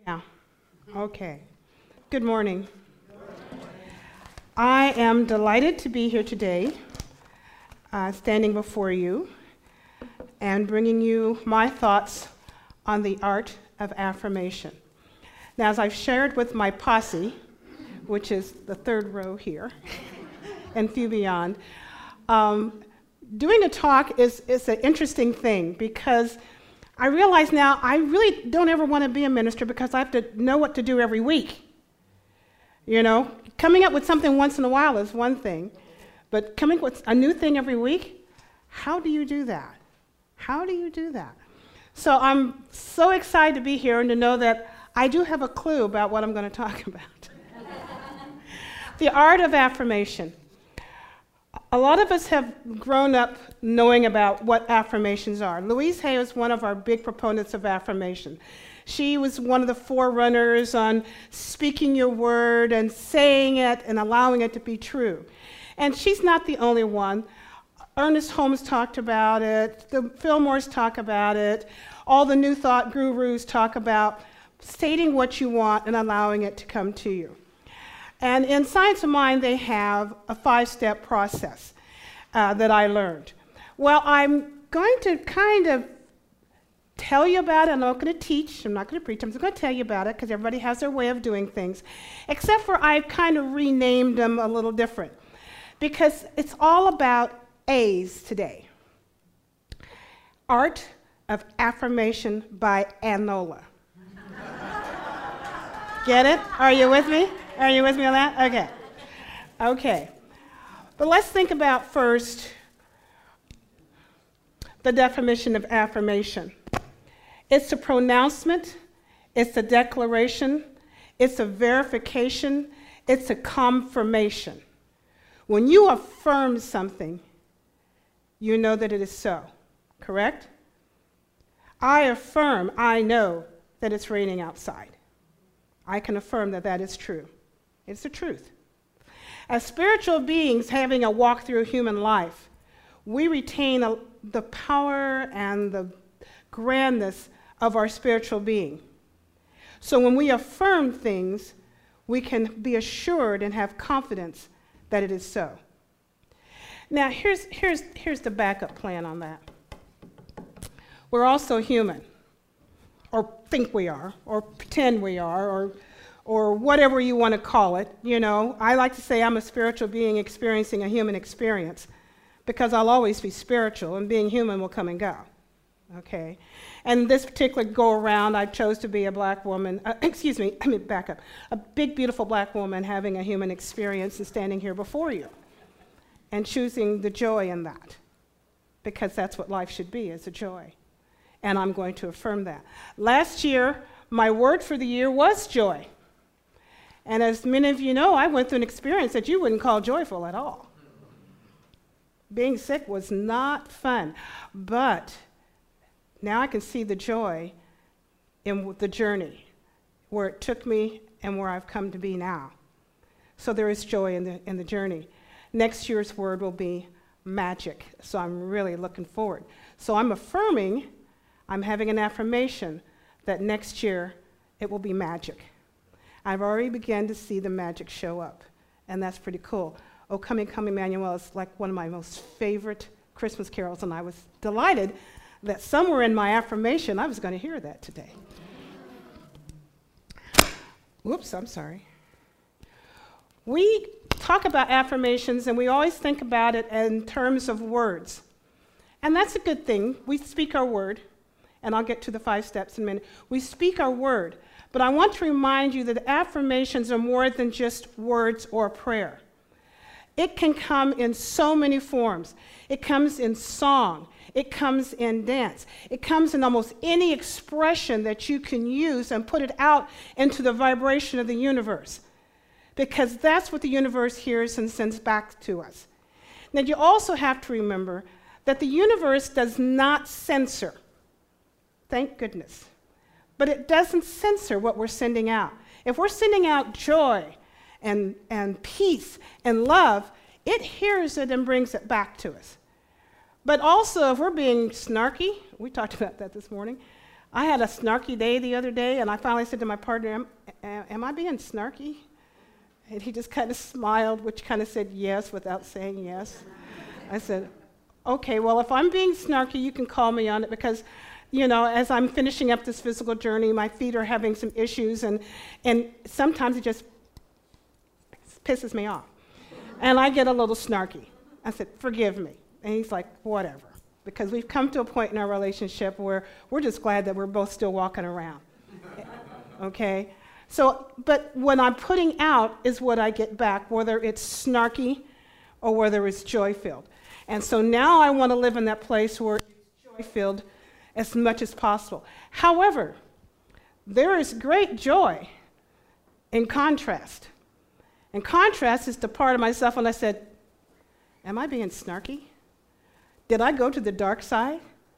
Yeah. Okay. Good morning. I am delighted to be here today, standing before you and bringing you my thoughts on the art of affirmation. Now, as I've shared with my posse, which is the third row here and few beyond, doing a talk is an interesting thing because I realize now I really don't ever want to be a minister because I have to know what to do every week. You know, coming up with something once in a while is one thing, but coming up with a new thing every week, how do you do that? How do you do that? So I'm so excited to be here and to know that I do have a clue about what I'm going to talk about. The art of affirmation. A lot of us have grown up knowing about what affirmations are. Louise Hay was one of our big proponents of affirmation. She was one of the forerunners on speaking your word and saying it and allowing it to be true. And she's not the only one. Ernest Holmes talked about it. The Fillmores talk about it. All the New Thought gurus talk about stating what you want and allowing it to come to you. And in Science of Mind, they have a 5-step process that I learned. Well, I'm going to kind of tell you about it. I'm not going to teach. I'm not going to preach. I'm just going to tell you about it because everybody has their way of doing things, except for I've kind of renamed them a little different because it's all about A's today. Art of Affirmation by Anola. Get it? Are you with me? Are you with me on that? Okay. Okay. But let's think about first the definition of affirmation. It's a pronouncement, it's a declaration, it's a verification, it's a confirmation. When you affirm something, you know that it is so, correct? I affirm, I know that it's raining outside. I can affirm that that is true. It's the truth. As spiritual beings having a walk through human life, we retain the power and the grandness of our spiritual being. So when we affirm things, we can be assured and have confidence that it is so. Now, here's the backup plan on that. We're also human, or think we are, or pretend we are, or whatever you want to call it. You know, I like to say I'm a spiritual being experiencing a human experience because I'll always be spiritual and being human will come and go. Okay? And this particular go-around, I chose to be a black woman, back up, a big, beautiful black woman having a human experience and standing here before you and choosing the joy in that because that's what life should be, is a joy. And I'm going to affirm that. Last year, my word for the year was joy. And as many of you know, I went through an experience that you wouldn't call joyful at all. Being sick was not fun, but now I can see the joy in the journey, where it took me and where I've come to be now. So there is joy in the journey. Next year's word will be magic, so I'm really looking forward. So I'm affirming, I'm having an affirmation that next year it will be magic. I've already begun to see the magic show up, and that's pretty cool. O Come, Come Emmanuel is like one of my most favorite Christmas carols, and I was delighted that somewhere in my affirmation I was going to hear that today. Whoops, I'm sorry. We talk about affirmations, and we always think about it in terms of words. And that's a good thing. We speak our word, and I'll get to the 5 steps in a minute. We speak our word, but I want to remind you that affirmations are more than just words or prayer. It can come in so many forms. It comes in song. It comes in dance. It comes in almost any expression that you can use and put it out into the vibration of the universe, because that's what the universe hears and sends back to us. Now, you also have to remember that the universe does not censor. Thank goodness. But it doesn't censor what we're sending out. If we're sending out joy and peace and love, it hears it and brings it back to us. But also, if we're being snarky, we talked about that this morning, I had a snarky day the other day, and I finally said to my partner, am I being snarky? And he just kind of smiled, which kind of said yes without saying yes. I said, okay, well, if I'm being snarky, you can call me on it because, you know, as I'm finishing up this physical journey, my feet are having some issues, and sometimes it just pisses me off. And I get a little snarky. I said, forgive me. And he's like, whatever. Because we've come to a point in our relationship where we're just glad that we're both still walking around. Okay? So, but when I'm putting out is what I get back, whether it's snarky or whether it's joy-filled. And so now I want to live in that place where it's joy-filled as much as possible. However, there is great joy in contrast. And contrast is the part of myself when I said, am I being snarky? Did I go to the dark side?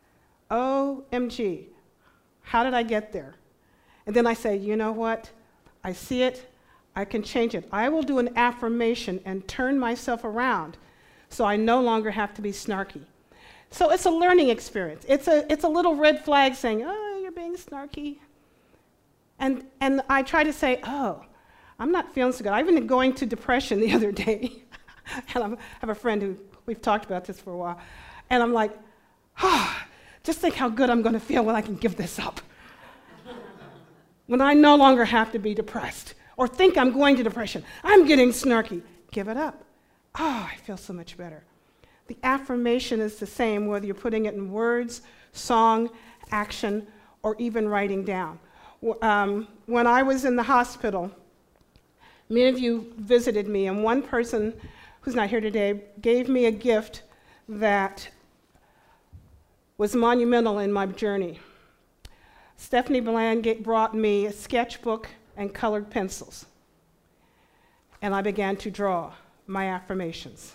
OMG, how did I get there? And then I say, you know what? I see it. I can change it. I will do an affirmation and turn myself around so I no longer have to be snarky. So it's a learning experience. It's a little red flag saying, oh, you're being snarky. And I try to say, oh, I'm not feeling so good. I've been going to depression the other day. And I have a friend who, we've talked about this for a while. And I'm like, just think how good I'm going to feel when I can give this up. When I no longer have to be depressed or think I'm going to depression. I'm getting snarky. Give it up. Oh, I feel so much better. The affirmation is the same, whether you're putting it in words, song, action, or even writing down. When I was in the hospital, many of you visited me, and one person who's not here today gave me a gift that was monumental in my journey. Stephanie Bland brought me a sketchbook and colored pencils, and I began to draw my affirmations.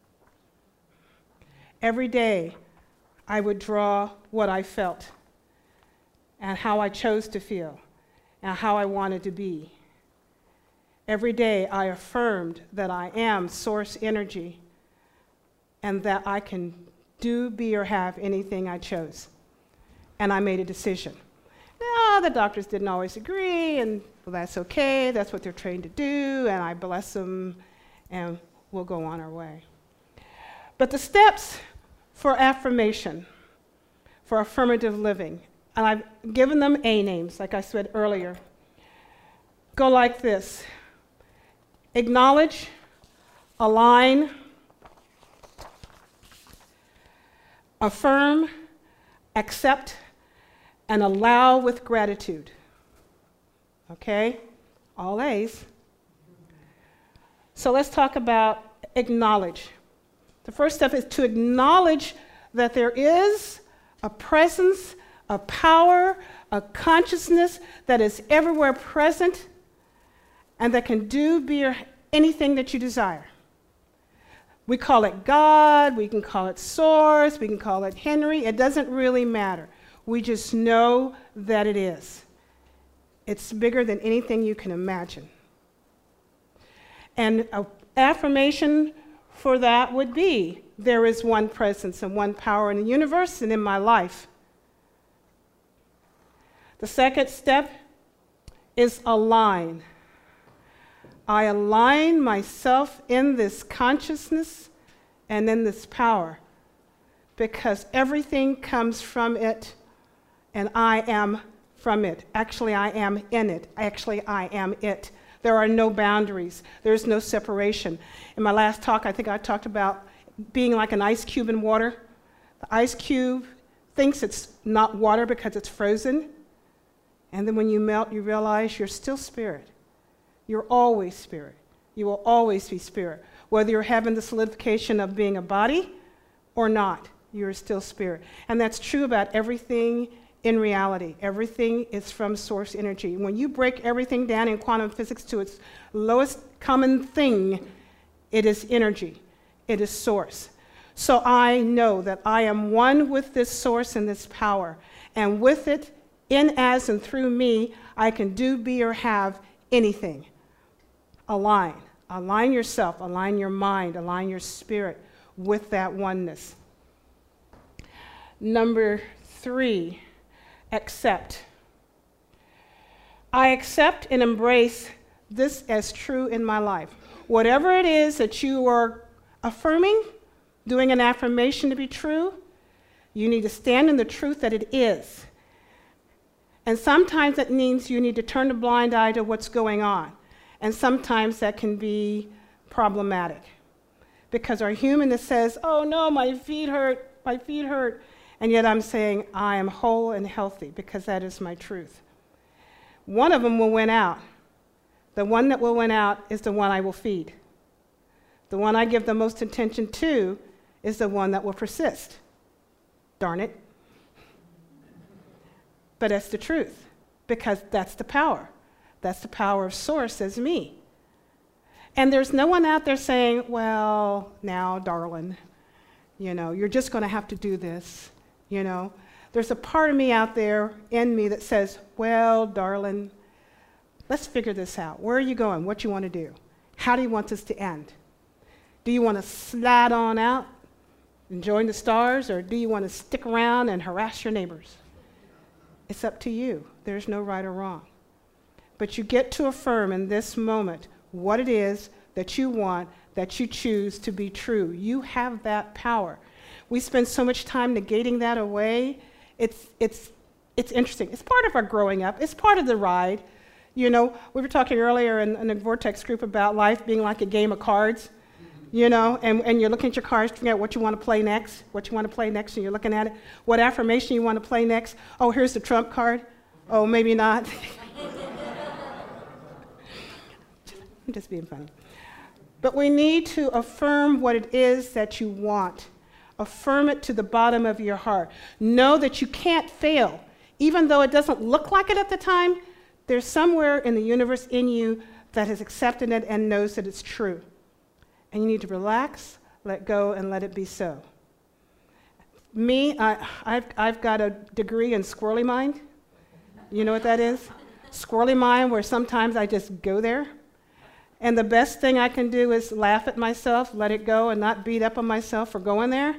Every day, I would draw what I felt and how I chose to feel and how I wanted to be. Every day, I affirmed that I am source energy and that I can do, be, or have anything I chose. And I made a decision. Now, the doctors didn't always agree, and well, that's okay. That's what they're trained to do, and I bless them, and we'll go on our way. But the steps for affirmation, for affirmative living, and I've given them A names, like I said earlier, go like this. Acknowledge, align, affirm, accept, and allow with gratitude. Okay? All A's. So let's talk about acknowledge. The first step is to acknowledge that there is a presence, a power, a consciousness that is everywhere present and that can do, be, or anything that you desire. We call it God, we can call it Source, we can call it Henry. It doesn't really matter. We just know that it is. It's bigger than anything you can imagine. And an affirmation for that would be, there is one presence and one power in the universe and in my life. The second step is align. I align myself in this consciousness and in this power because everything comes from it and I am from it. Actually, I am in it. Actually, I am it. There are no boundaries. There's no separation. In my last talk, I think I talked about being like an ice cube in water. The ice cube thinks it's not water because it's frozen. And then when you melt, you realize you're still spirit. You're always spirit. You will always be spirit. Whether you're having the solidification of being a body or not, you're still spirit. And that's true about everything in reality. Everything is from source energy. When you break everything down in quantum physics to its lowest common thing, it is energy. It is source. So I know that I am one with this source and this power. And with it, in, as, and through me, I can do, be, or have anything. Align. Align yourself, align your mind, align your spirit with that oneness. Number 3, Accept. I accept and embrace this as true in my life. Whatever it is that you are affirming, doing an affirmation to be true, you need to stand in the truth that it is. And sometimes that means you need to turn a blind eye to what's going on. And sometimes that can be problematic. Because our humanness says, oh no, my feet hurt, my feet hurt. And yet I'm saying, I am whole and healthy because that is my truth. One of them will win out. The one that will win out is the one I will feed. The one I give the most attention to is the one that will persist. Darn it. But that's the truth, because that's the power. That's the power of Source as me. And there's no one out there saying, well, now, darling, you're just going to have to do this, There's a part of me out there in me that says, well, darling, let's figure this out. Where are you going? What you want to do? How do you want this to end? Do you want to slide on out and join the stars, or do you want to stick around and harass your neighbors? It's up to you. There's no right or wrong. But you get to affirm in this moment what it is that you want, that you choose to be true. You have that power. We spend so much time negating that away. It's interesting. It's part of our growing up. It's part of the ride. We were talking earlier in the Vortex group about life being like a game of cards, and you're looking at your cards to figure out what you want to play next, and you're looking at it. What affirmation you want to play next? Oh, here's the trump card. Oh, maybe not. I'm just being funny. But we need to affirm what it is that you want. Affirm it to the bottom of your heart. Know that you can't fail. Even though it doesn't look like it at the time, there's somewhere in the universe in you that has accepted it and knows that it's true. And you need to relax, let go, and let it be so. Me, I've got a degree in squirrely mind. You know what that is? Squirrely mind, where sometimes I just go there. And the best thing I can do is laugh at myself, let it go, and not beat up on myself for going there.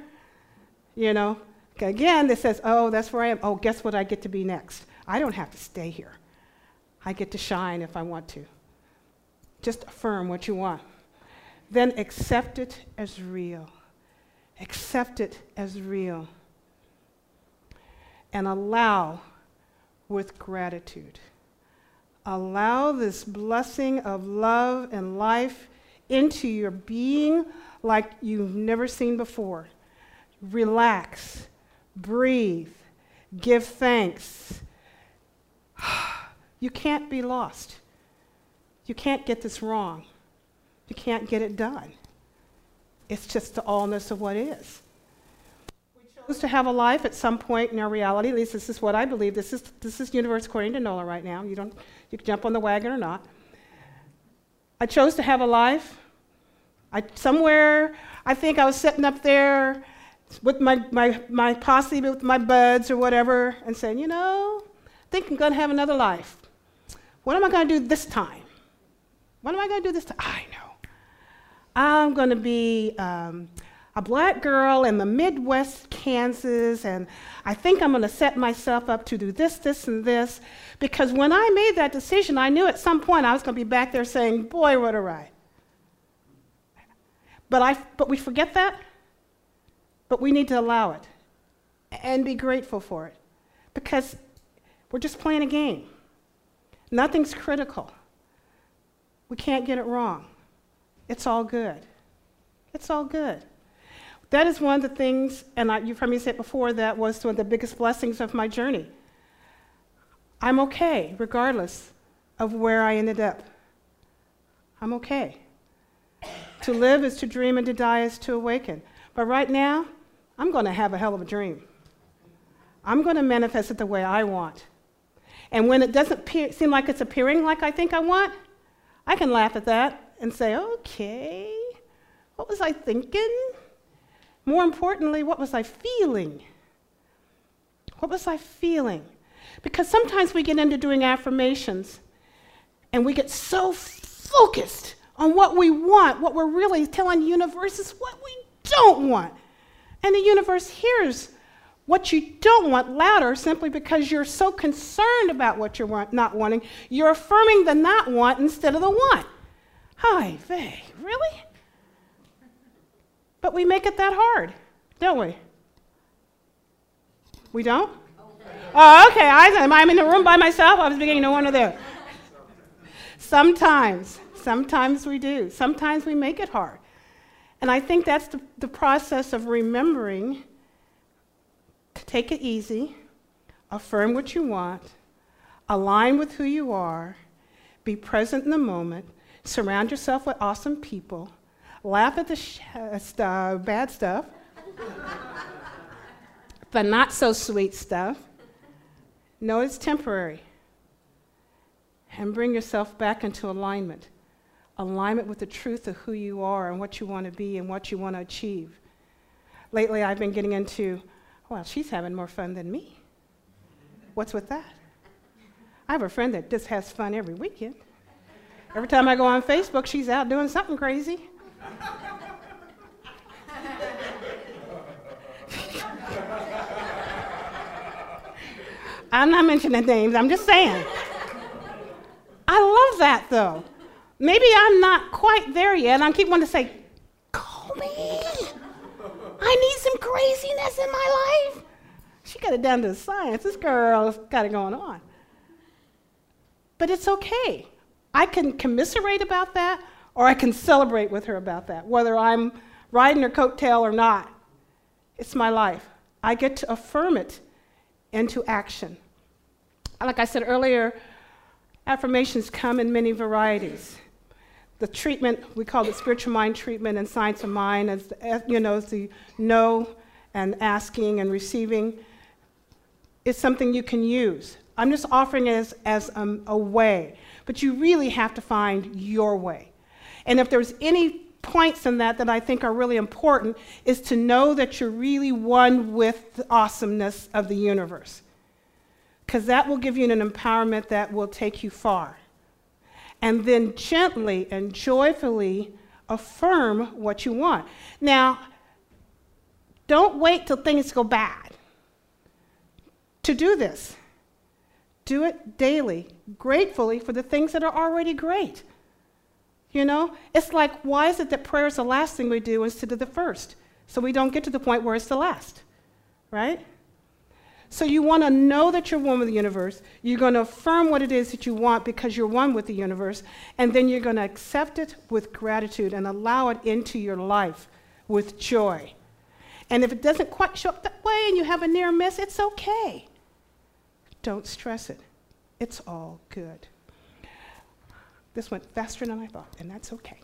Again, this says, oh, that's where I am. Oh, guess what I get to be next? I don't have to stay here. I get to shine if I want to. Just affirm what you want. Then accept it as real. Accept it as real. And allow with gratitude. Allow this blessing of love and life into your being like you've never seen before. Relax, breathe, give thanks. You can't be lost. You can't get this wrong. You can't get it done. It's just the allness of what is. We chose to have a life at some point in our reality. At least this is what I believe. This is universe according to Nola right now. You can jump on the wagon or not. I chose to have a life. I think I was sitting up there with my posse, with my buds or whatever, and saying, I think I'm going to have another life. What am I going to do this time? What am I going to do this time? I know. I'm going to be a black girl in the Midwest, Kansas, and I think I'm going to set myself up to do this, this, and this, because when I made that decision, I knew at some point I was going to be back there saying, boy, what a ride. But we forget that, but we need to allow it and be grateful for it, because we're just playing a game. Nothing's critical. We can't get it wrong. It's all good. It's all good. That is one of the things, and you've heard me say it before, that was one of the biggest blessings of my journey. I'm okay, regardless of where I ended up. I'm okay. To live is to dream, and to die is to awaken. But right now, I'm going to have a hell of a dream. I'm going to manifest it the way I want. And when it doesn't seem like it's appearing like I think I want, I can laugh at that and say, okay, what was I thinking? More importantly, what was I feeling? What was I feeling? Because sometimes we get into doing affirmations and we get so focused on what we want, what we're really telling the universe is what we don't want. And the universe hears what you don't want louder simply because you're so concerned about what you're not wanting. You're affirming the not want instead of the want. Hi, vey, really? But we make it that hard, don't we? We don't? Oh, okay. I'm in the room by myself. I was beginning to wonder there. Sometimes we do. Sometimes we make it hard. And I think that's the process of remembering to take it easy, affirm what you want, align with who you are, be present in the moment, surround yourself with awesome people, laugh at the bad stuff, the not so sweet stuff. Know it's temporary. And bring yourself back into alignment. Alignment with the truth of who you are and what you want to be and what you want to achieve. Lately, I've been getting into, well, she's having more fun than me. What's with that? I have a friend that just has fun every weekend. Every time I go on Facebook, she's out doing something crazy. I'm not mentioning names, I'm just saying. I love that, though. Maybe I'm not quite there yet, and I keep wanting to say, call me. I need some craziness in my life. She got it down to science. This girl's got it going on. But it's okay. I can commiserate about that, or I can celebrate with her about that, whether I'm riding her coattail or not. It's my life. I get to affirm it into action. Like I said earlier, affirmations come in many varieties. The treatment, we call it spiritual mind treatment and science of mind, as the know and asking and receiving. It's something you can use. I'm just offering it as a way, but you really have to find your way. And if there's any points in that I think are really important, is to know that you're really one with the awesomeness of the universe, because that will give you an empowerment that will take you far. And then gently and joyfully affirm what you want. Now, don't wait till things go bad to do this. Do it daily, gratefully for the things that are already great. You know, it's like, why is it that prayer is the last thing we do instead of the first? So we don't get to the point where it's the last, right? So you want to know that you're one with the universe. You're going to affirm what it is that you want because you're one with the universe. And then you're going to accept it with gratitude and allow it into your life with joy. And if it doesn't quite show up that way and you have a near miss, it's okay. Don't stress it. It's all good. This went faster than I thought, and that's okay.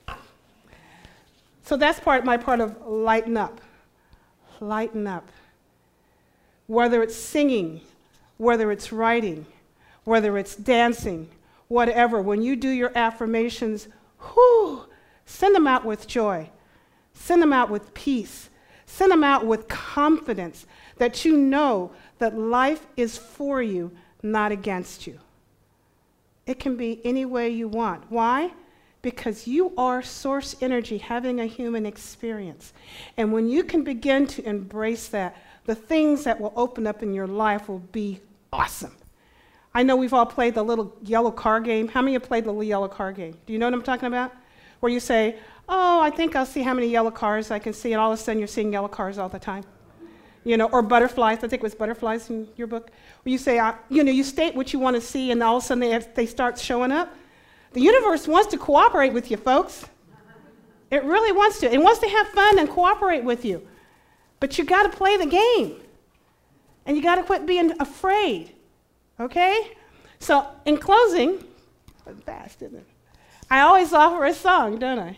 So that's my part of lighten up. Lighten up. Whether it's singing, whether it's writing, whether it's dancing, whatever, when you do your affirmations, send them out with joy. Send them out with peace. Send them out with confidence that you know that life is for you, not against you. It can be any way you want. Why? Because you are source energy having a human experience. And when you can begin to embrace that, the things that will open up in your life will be awesome. I know we've all played the little yellow car game. How many have played the little yellow car game? Do you know what I'm talking about? Where you say, oh, I think I'll see how many yellow cars I can see, and all of a sudden you're seeing yellow cars all the time. You know, or butterflies. I think it was butterflies in your book. Where you say, you state what you want to see, and all of a sudden they start showing up. The universe wants to cooperate with you, folks. It really wants to. It wants to have fun and cooperate with you. But you got to play the game. And you got to quit being afraid. Okay? So, in closing, that's fast, isn't it? I always offer a song, don't I?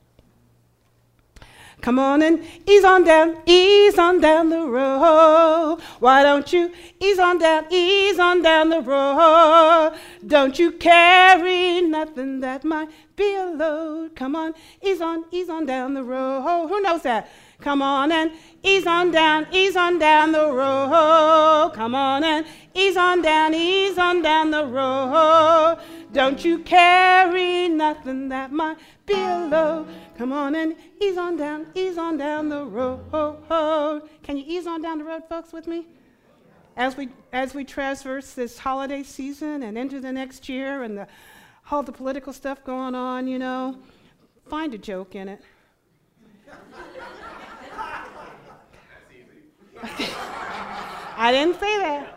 Come on and ease on down the road. Why don't you ease on down the road? Don't you carry nothing that might be a load. Come on, ease on down the road. Who knows that? Come on and ease on down the road. Come on and ease on down the road. Don't you carry nothing that might be a load. Come on and ease on down the road. Can you ease on down the road, folks, with me? As we traverse this holiday season and into the next year and all the political stuff going on, you know, find a joke in it. I didn't say that.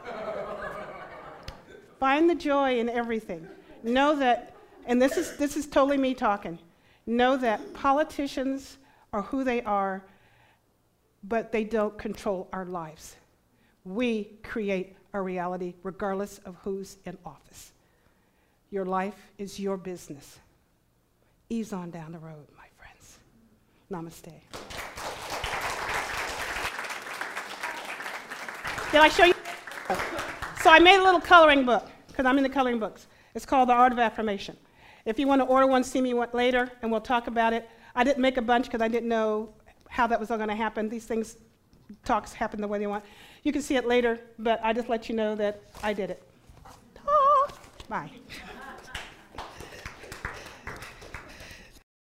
Find the joy in everything. Know that, and this is totally me talking, know that politicians are who they are, but they don't control our lives. We create our reality regardless of who's in office. Your life is your business. Ease on down the road, my friends. Namaste. Did I show you? So I made a little coloring book, because I'm in the coloring books. It's called The Art of Affirmation. If you want to order one, see me later, and we'll talk about it. I didn't make a bunch because I didn't know how that was all going to happen. These things, talks happen the way they want. You can see it later, but I just let you know that I did it. Bye.